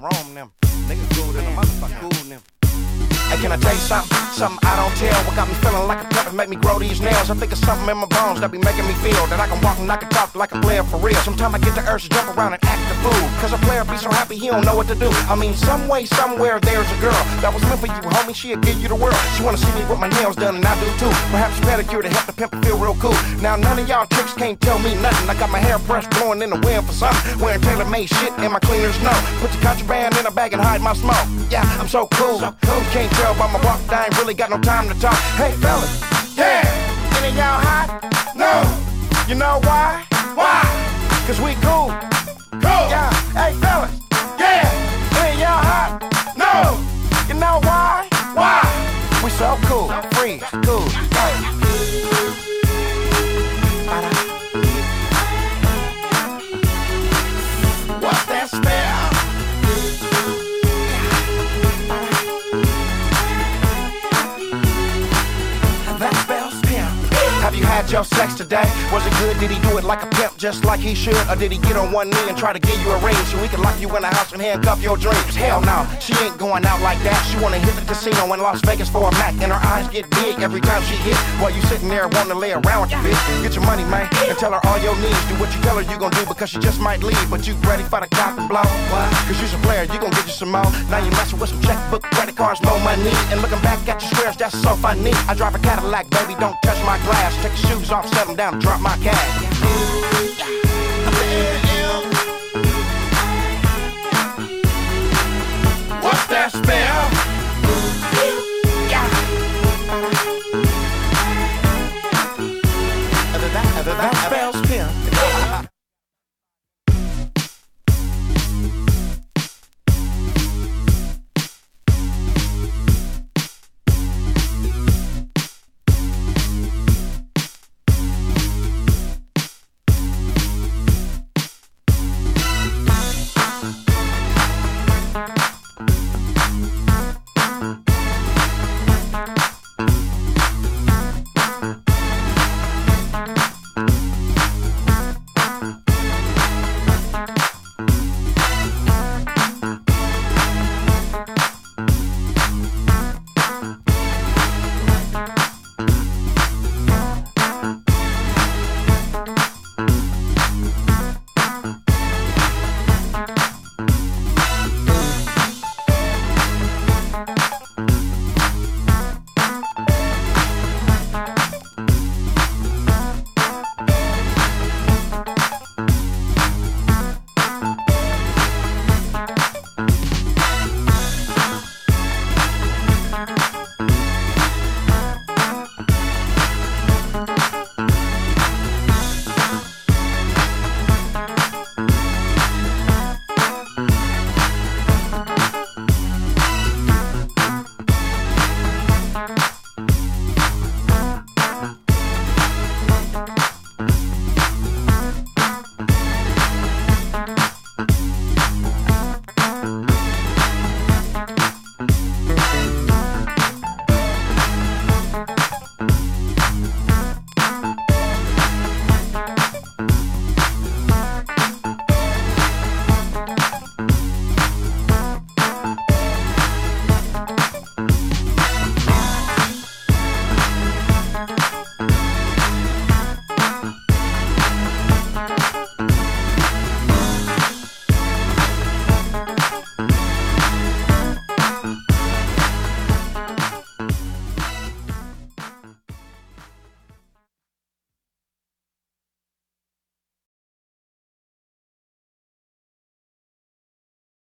Jerome and them. Niggas cool than a motherfucker. Cool and them. Hey, can I tell you something? Something I don't tell. What got me feeling like a pimp and make me grow these nails? I think it's something in my bones that be making me feel that I can walk and I can talk like a player for real. Sometimes I get the urge to jump around and act the fool, cause a player be so happy he don't know what to do. I mean, some way, somewhere, there's a girl that was meant for you, homie. She'll give you the world. She wanna see me with my nails done, and I do too. Perhaps pedicure to help the pimp feel real cool. Now none of y'all tricks can't tell me nothing. I got my hair brushed, blowing in the wind for something. Wearing tailor-made shit and my cleaners know. Put your contraband in a bag and hide my smoke. Yeah, I'm so cool. You can't tell by my walk that I ain't really got no time to talk. Hey fellas, yeah, any of y'all hot? No. You know why? Why? Cause we cool. Cool. Yeah. Hey fellas, yeah, any of y'all hot? No. You know why? Why? We so cool, free, cool. What's that spell? Have you had your sex today? Was it good? Did he do it like a pimp, just like he should? Or did he get on one knee and try to give you a ring so he could lock you in the house and handcuff your dreams? Hell no, she ain't going out like that. She wanna hit the casino in Las Vegas for a Mac, and her eyes get big every time she hit. While you sitting there wanting to lay around with your bitch. Get your money, man, and tell her all your needs. Do what you tell her you gon' do, because she just might leave. But you ready for the cop and blow? Why? Cause you's a player, you gon' get you some more. Now you messing with some checkbook, credit cards, more money. And looking back at your squares, that's so funny. I drive a Cadillac, baby, don't touch my glass. Take your shoes off, set them down, and drop my cash.